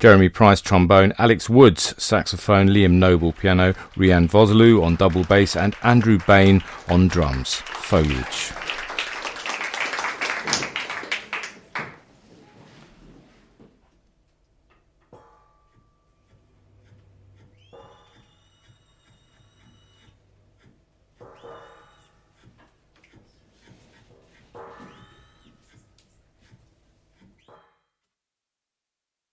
Jeremy Price trombone, Alex Woods saxophone, Liam Noble piano, Rian Vosloo on double bass and Andrew Bain on drums. Foliage.